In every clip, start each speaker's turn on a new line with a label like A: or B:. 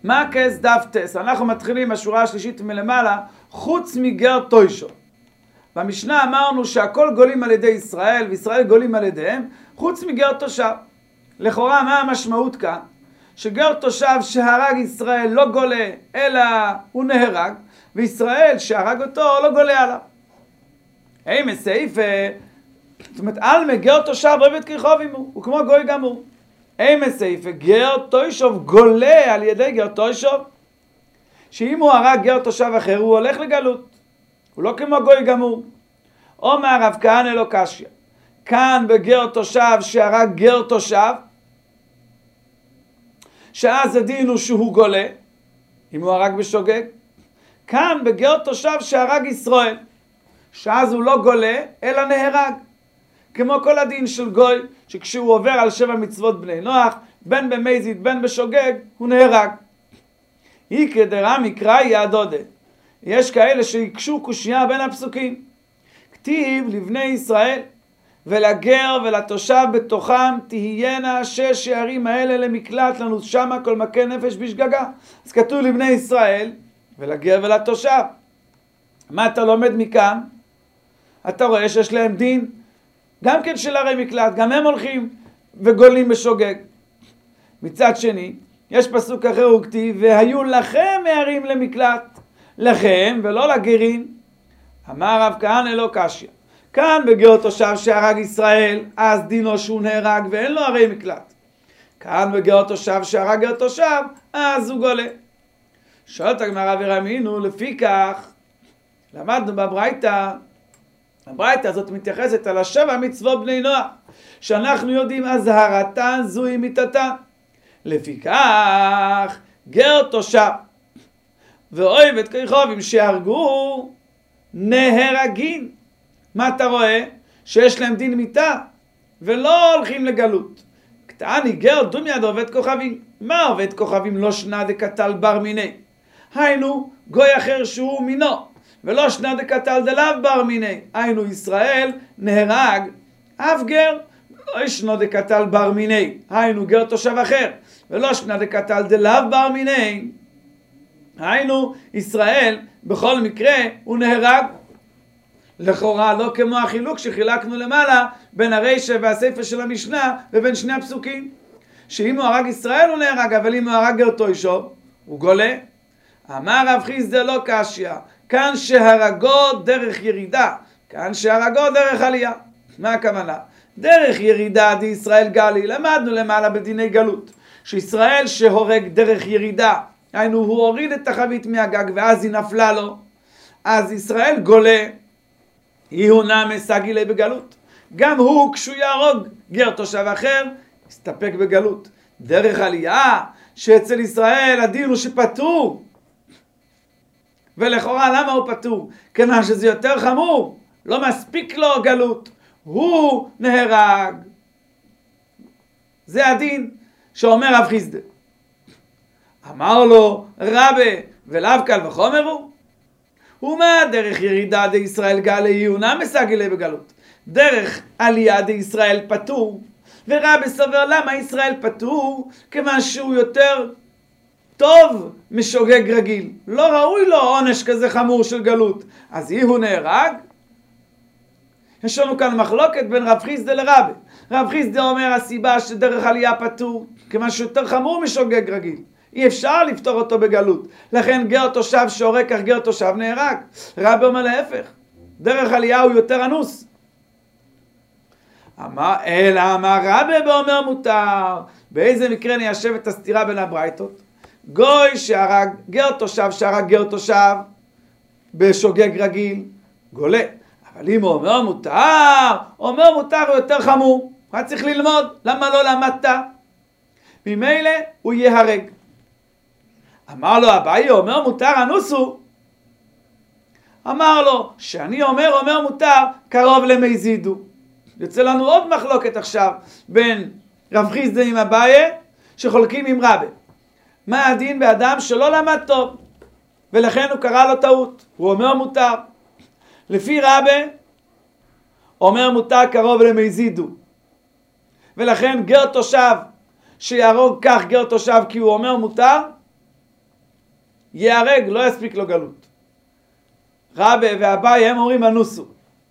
A: מה כס דף טס? אנחנו מתחילים מהשורה השלישית מלמעלה, חוץ מגר תוישו. במשנה אמרנו שהכל גולים על ידי ישראל, וישראל גולים על ידיהם, חוץ מגר תושב. לכאורה, מה המשמעות כאן? שגר תושב שהרג ישראל לא גולה, אלא הוא נהרג, וישראל שהרג אותו לא גולה עליו. היי מסעיף, זאת אומרת, על מגר תושב עובד כרחוב עמו, הוא כמו גוי גמור. היי מסעיף, גר תוישוב גולה על ידי גר תוישוב, שאם הוא הרג גר תושב אחר, הוא הולך לגלות. הוא לא כמו גוי גמור. אומר רב כהנא לא קשיא. כאן בגר תושב שהרג גר תושב, שאז הדין הוא שהוא גולה, אם הוא הרג בשוגג. כאן בגר תושב שהרג ישראל, שאז הוא לא גולה, אלא נהרג. כמו כל הדין של גוי, שכשהוא עובר על 7 מצוות בני נוח, בין במזיד, בין בשוגג, הוא נהרג. היא כדרה מקרא יעדודה. יש כאלה שיקשו קושייה בין הפסוקים. כתיב לבני ישראל, ולגר ולתושב בתוכם תהיינה 6 שערים האלה למקלט לנו שמה כל מכה נפש בשגגה. אז כתוב לבני ישראל, ולגר ולתושב. מה אתה לומד מכאן? אתה רואה שיש להם דין, גם כן של ערי מקלט, גם הם הולכים וגולים בשוגג. מצד שני, יש פסוק אחר וכתיב, והיו לכם הערים למקלט, לכם ולא לגרים. אמר רב כהנא לא קשיא. כאן בגר תושב שהרג ישראל, אז דינו שהוא נהרג ואין לו ערי מקלט. כאן בגר תושב שהרג גר תושב, אז הוא גולה. שואלת הגמרא ורמינו, לפי כך, למדנו בברייתא, הברייתא הזאת מתייחסת על 7 מצוות בני נוח, שאנחנו יודעים אזהרתן זוהי מיתתן. לפי כך, גר תושב ואויבת כרחובים שהרגו נהרגים. מה אתה רואה? שיש להם דין מיתה ולא הולכים לגלות. קטעני גר דומיה עובד כוכבים. מה עובד כוכבים? לא שנה דקתל בר מיני. היינו גוי אחר שהוא מינו, ולא שנה דקתל דלאו בר מיני. היינו ישראל נהרג אף גר, לא שנה דקתל בר מיני. היינו גר תושב אחר, ולא שנה דקתל דלאו בר מיני. היינו ישראל בכל מקרה הוא נהרג. לכאורה לא כמו החילוק שחילקנו למעלה בין הרישא והספר של המשנה ובין שני הפסוקים, שאם הוא הרג ישראל הוא נהרג, אבל אם הוא הרג גר תוישוב הוא גולה. אמר רב חיסדא לא קשיא. כאן שהרגו דרך ירידה, כאן שהרגו דרך עלייה. מה הכוונה? דרך ירידה די ישראל גלי, למדנו למעלה בדיני גלות, שישראל שהורג דרך ירידה, היינו הוא הוריד את החבית מהגג ואז היא נפלה לו, אז ישראל גולה, היא הונה מסגילי בגלות. גם הוא כשהוא יהרוג גר תושב אחר, הסתפק בגלות. דרך עלייה, שאצל ישראל הדין הוא שפטור. ולכאורה למה הוא פטור? כיוון שזה יותר חמור, לא מספיק לו גלות, הוא נהרג. זה הדין שאומר רב חיסדא. אמר לו רבי ולאו קל וחומר הוא מה דרך ירידה די ישראל גלי יונה מסגילי בגלות, דרך עלייה די ישראל פטור. ורבי סובר למה ישראל פטור? כיוון שהוא יותר טוב משוגג רגיל, לא ראוי לו עונש כזה חמור של גלות, אז היא הוא נהרג. יש לנו כאן מחלוקת בין רב חיסדא לרבי. רב חיסדא אומר הסיבה שדרך עלייה פטור כיוון שהוא יותר חמור משוגג רגיל, אי אפשר לפתור אותו בגלות, לכן גר תושב שהורג כך גר תושב נהרג. רבי אומר להפך, דרך עלייה הוא יותר אנוס. אלא אמר רבי ואומר מותר. באיזה מקרה ניישב את הסתירה בין הברייתות? גוי שהרג גר תושב שהרג גר תושב בשוגג רגיל גולה, אבל אם הוא אומר מותר הוא יותר חמור. מה צריך ללמוד? למה לא למדת? ממילא הוא יהרג. אמר לו אביי אומר מותר אנוסו. אמר לו שאני אומר מותר קרוב למזידו. יוצא לנו עוד מחלוקת עכשיו בין רב חיסדא עם אביי שחולקים עם רבי. מה הדין באדם שלא למד טוב ולכן הוא קרא לו טעות? הוא אומר מותר. לפי רבי אומר מותר קרוב למזידו, ולכן גר תושב שיהרוג כך גר תושב כי הוא אומר מותר, ייהרג, לא יספיק לו גלות. רבי ואביי הם אומרים אנוסו.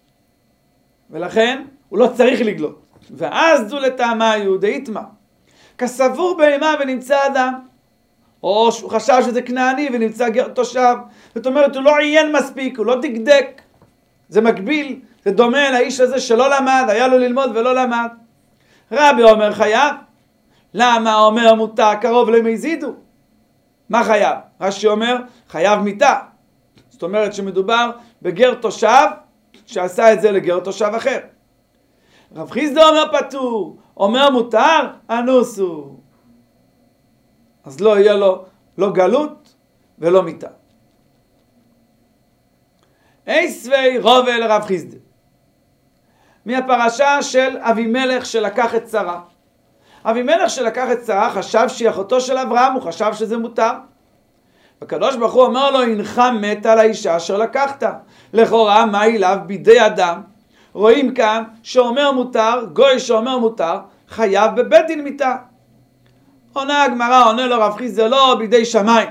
A: ולכן הוא לא צריך לגלות. ואז זו לטעמה היהודית מה? כסבור בהמה ונמצא אדם. או שהוא חשב שזה כנעני ונמצא גר תושב. זאת אומרת, הוא לא עיין מספיק, הוא לא דקדק. זה מקביל, זה דומה לאיש הזה שלא למד, היה לו ללמוד ולא למד. רבי אומר חייב. למה אומר מותר קרוב למזידו? מה חייב? רש"י אומר חייב מיתה. זאת אומרת שמדובר בגר תושב שעשה את זה לגר תושב אחר. רב חיסדא אומר פטור, אומר מותר, אנוסו. אז לא יהיה לו לא גלות ולא מיתה. אייסווי רובה לרב חיסדא. מהפרשה של אבימלך שלקח את שרה. אבימלך שלקח את שרה חשב שהיא אחותו של אברהם, הוא חשב שזה מותר. הקדוש ברוך הוא אומר לו, אינך מת על האישה אשר לקחת. לכאורה, מה אליו בידי אדם? רואים כאן שאומר מותר, גוי שאומר מותר, חייב בבית דין מיתה. עונה הגמרא, עונה לו רב חיסדא, לא בידי שמיים.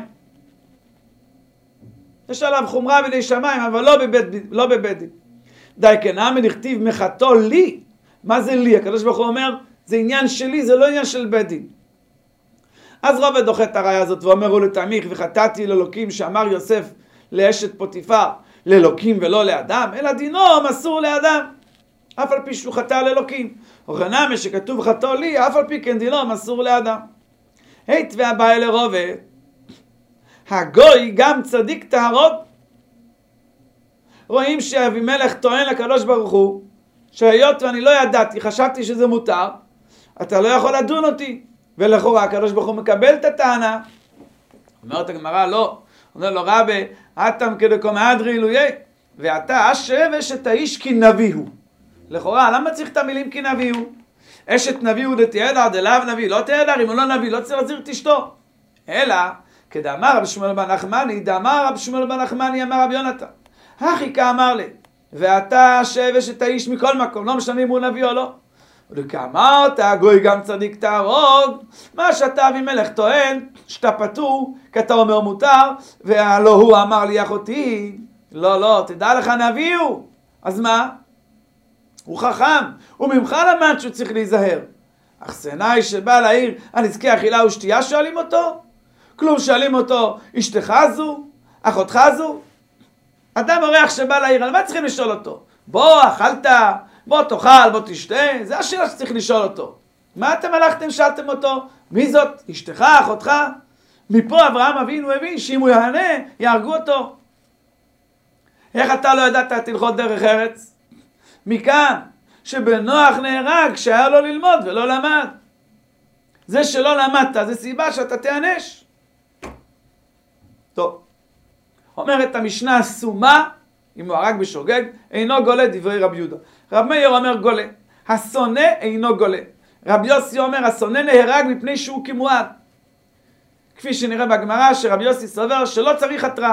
A: יש עליו חומרה בידי שמיים, אבל לא בבית דין. די כנעמי נכתיב מחתו לי. מה זה לי? הקדוש ברוך הוא אומר, זה עניין שלי, זה לא עניין של בית דין. אז רובד דוחה את הראיה הזאת ואומר הוא לתמיך וחטאתי לאלוקים שאמר יוסף לאשת פוטיפר לאלוקים ולא לאדם, אלא דינו מסור לאדם אף על פי שהוא חטא לאלוקים. וכנעמי שכתוב חטאו לי, אף על פי כן דינו מסור לאדם. הית והבא אל רובד, הגוי גם צדיק טהרות. רואים שאבימלך טוען לקדוש ברוך הוא שהיות ואני לא ידעתי, חשבתי שזה מותר, אתה לא יכול לדון אותי. ולכאורה הקדוש ברוך הוא מקבל את הטענה. אומרת הגמרא לא. אומר לו רבי, אתם כדקום אדרי אלוהי, ואתה אשב אשת האיש כי נביא הוא. לכאורה, למה צריך את המילים כי נביא הוא? אשת נביא הוא דתיהדר דלאו נביא, לא תהדר, אם הוא לא נביא, לא צריך להזהיר את אשתו. אלא, כדאמר רבי שמואל בן נחמני, דאמר רבי שמואל בן נחמני, אמר רבי יונתן. הכי כאמר לי, ואתה אשב אשת האיש מכל מקום, לא משנה אם הוא נביא או לא. וכאמרת, הגוי גם צדיק תהרוג, מה שאתה אבימלך טוען, שאתה פטור, כי אתה אומר מותר, והלא הוא אמר לי אחותי, לא, תדע לך נביא הוא. אז מה? הוא חכם, וממך למד שהוא צריך להיזהר. אך סנאי שבא לעיר, הנזקי אכילה ושתייה שואלים אותו? כלום שואלים אותו, אשתך זו? אחותך זו? אדם אורח שבא לעיר, על מה צריכים לשאול אותו? בוא, אכלת? בוא תאכל, בוא תשתה, זה השאלה שצריך לשאול אותו. מה אתם הלכתם, שאלתם אותו? מי זאת? אשתך, אחותך? מפה אברהם אבינו הבין שאם הוא יענה, יהרגו אותו. איך אתה לא ידעת תלכות דרך ארץ? מכאן שבנוח נהרג שהיה לו ללמוד ולא למד. זה שלא למדת, זה סיבה שאתה תענש. טוב. אומרת המשנה סומה, אם הוא הרג בשוגג, אינו גולה דברי רבי יהודה. רב מאיר אומר גולה, השונא אינו גולה. רבי יוסי אומר השונא נהרג מפני שהוא כמועד. כפי שנראה בגמרא שרבי יוסי סובר שלא צריך התראה.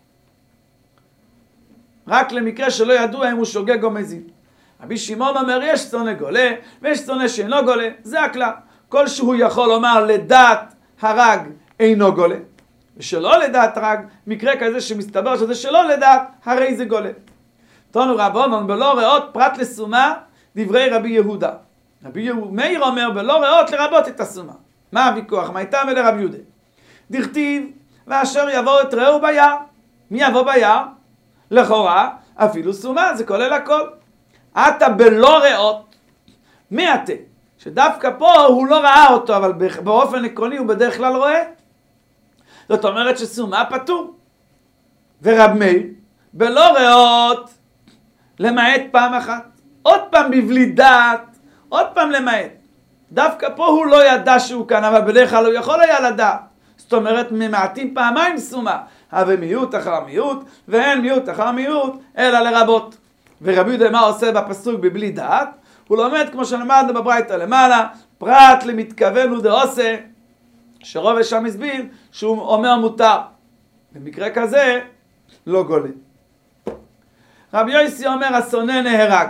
A: רק למקרה שלא ידוע אם הוא שוגג או מזיד. רבי שמעון אומר יש שונא גולה ויש שונא שאינו גולה, זה הכלל. כל שהוא יכול לומר לדעת הרג אינו גולה. ושלא לדעת הרג, מקרה כזה שמסתבר שזה שלא לדעת, הרי זה גולה. תנו רבונון בלא ראות פרט לסומה דברי רבי יהודה. רבי מאיר אומר בלא ראות לרבות את הסומה. מה הוויכוח? מה איתם ולרבי יהודה? דכתיב ואשר יבוא את רעהו ביער. מי יבוא ביער? לכאורה אפילו סומה, זה כולל הכל. אתה בלא ראות, מי אתה? שדווקא פה הוא לא ראה אותו, אבל באופן עקרוני הוא בדרך כלל רואה. זאת אומרת שסומה פטור. ורב מאיר בלא ראות למעט פעם אחת. עוד פעם בבלי דעת, עוד פעם למעט. דווקא פה הוא לא ידע שהוא כאן, אבל בדרך כלל הוא יכול היה לדעת. זאת אומרת ממעטים פעמיים סומה. הווה מיעוט אחר מיעוט, ואין מיעוט אחר מיעוט, אלא לרבות. ורבי יהודה מה עושה בפסוק בבלי דעת? הוא לומד כמו שלמדנו בברייתא למעלה, פרט למתכוון הוא דעושה, שרוב שם הסביר שהוא אומר מותר. במקרה כזה לא גולה. רבי יוסי אומר השונא נהרג.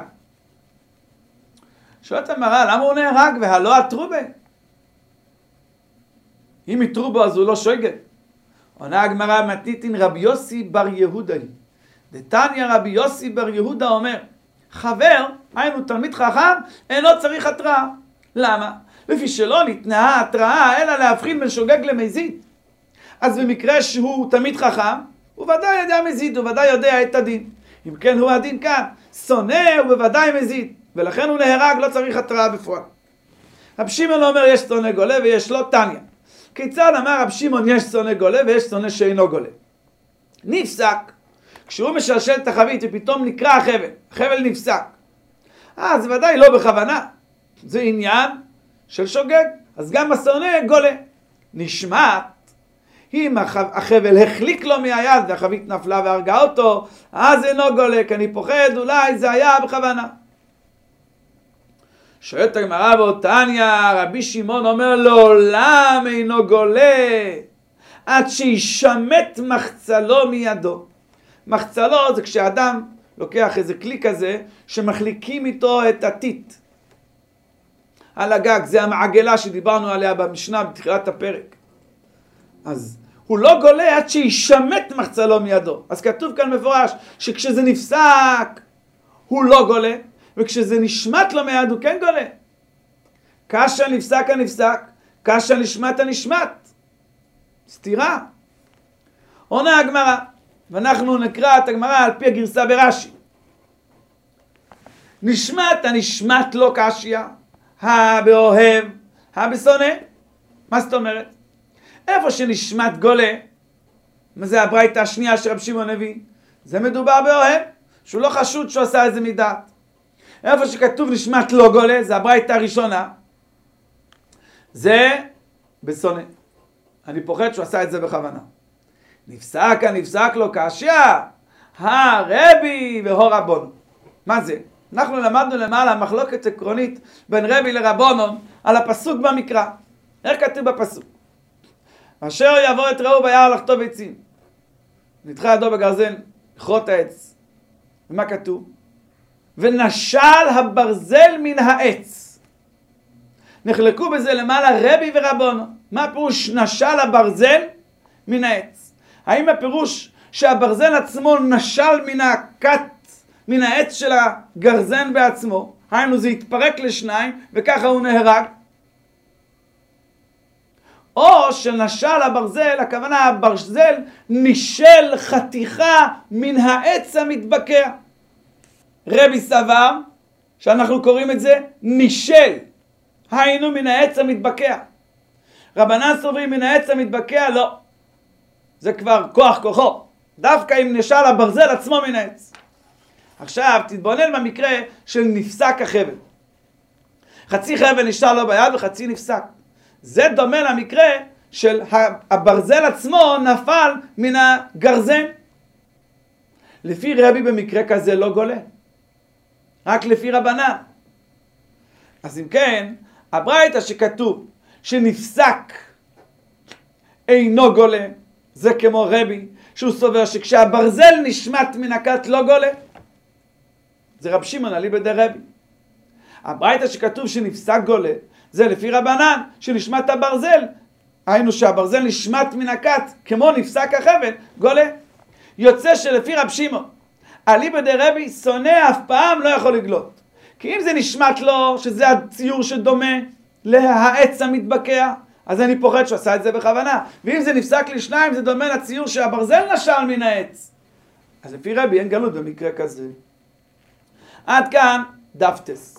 A: שואלת המראה למה הוא נהרג והלא עתרו בה? אם יתרו בו אז הוא לא שוגג. עונה הגמרא, מתניתין רבי יוסי בר יהודה היא. דתניא רבי יוסי בר יהודה אומר, חבר, היינו תלמיד חכם, אינו צריך התראה. למה? לפי שלא ניתנה התראה, אלא להבחין בין שוגג למזיד. אז במקרה שהוא תלמיד חכם, הוא ודאי יודע מזיד, הוא ודאי יודע את הדין. אם כן הוא הדין כאן, שונא הוא בוודאי מזיד, ולכן הוא נהרג, לא צריך התראה בפועל. רב שמעון אומר יש שונא גולה ויש לא תניא. כיצד אמר רב שמעון יש שונא גולה ויש שונא שאינו גולה? נפסק, כשהוא משלשל את החבית ופתאום נקרא החבל, החבל נפסק. זה ודאי לא בכוונה, זה עניין של שוגג, אז גם השונא גולה. נשמעת, אם החבל החליק לו מהיד והחבית נפלה והרגה אותו, אז אינו גולה, כי אני פוחד, אולי זה היה בכוונה. שואלת הגמרא בתניא, רבי שמעון אומר לעולם אינו גולה, עד שישמט מחצלו מידו. מחצלו זה כשאדם לוקח איזה כלי כזה, שמחליקים איתו את הטיט על הגג, זה המעגלה שדיברנו עליה במשנה בתחילת הפרק. אז הוא לא גולה עד שישמט מחצלו מידו. אז כתוב כאן מפורש שכשזה נפסק הוא לא גולה, וכשזה נשמט לו מיד הוא כן גולה. כאשר נפסק הנפסק, כאשר נשמט הנשמט. סתירה. עונה הגמרא, ואנחנו נקרא את הגמרא על פי הגרסה ברש"י. נשמט הנשמט לא קשיא, באוהב, בשונא. מה זאת אומרת? איפה שנשמט גולה, מה זה הברייתא השנייה של רב שמעון הביא? זה מדובר באוהב, שהוא לא חשוד שהוא עשה איזה מדעת. איפה שכתוב נשמט לא גולה, זה הברייתא הראשונה, זה בשונא. אני פוחד שהוא עשה את זה בכוונה. נפסק הנפסק לו קשיא, הרבי והוא רבונו. מה זה? אנחנו למדנו למעלה מחלוקת עקרונית בין רבי לרבונון על הפסוק במקרא. איך כתוב בפסוק? אשר יעבור את רעהו ביער לחטוב עצים, נדחה ידו בגרזן לכרות העץ. ומה כתוב? ונשל הברזל מן העץ. נחלקו בזה למעלה רבי ורבונון. מה הפירוש נשל הברזל מן העץ? האם הפירוש שהברזל עצמו נשל מן העץ של הגרזן בעצמו, היינו זה התפרק לשניים וככה הוא נהרג? או שנשל הברזל, הכוונה הברזל נשל חתיכה מן העץ המתבקע. רבי סבר שאנחנו קוראים את זה נשל, היינו מן העץ המתבקע. רבנן סוברים מן העץ המתבקע, לא, זה כבר כוחו, דווקא אם נשל הברזל עצמו מן העץ. עכשיו תתבונן במקרה של נפסק החבל. חצי חבל נשאר לו ביד וחצי נפסק. זה דומה למקרה של הברזל עצמו נפל מן הגרזן. לפי רבי במקרה כזה לא גולה, רק לפי רבנן. אז אם כן, הברייתא שכתוב שנפסק אינו גולה, זה כמו רבי שהוא סובר שכשהברזל נשמט מן הכת לא גולה. זה רב שמעון אליבא דרבי. הברייתא שכתוב שנפסק גולה, זה לפי רבנן שנשמט הברזל, היינו שהברזל נשמט מן הכת כמו נפסק החבל, גולה. יוצא שלפי רב שמעון אליבא דרבי, שונא אף פעם לא יכול לגלות. כי אם זה נשמט לו, שזה הציור שדומה להעץ המתבקע, אז אני פוחד שהוא עשה את זה בכוונה. ואם זה נפסק לשניים, זה דומה לציור שהברזל נשל מן העץ. אז לפי רבי אין גלות במקרה כזה. עד כאן דף טס.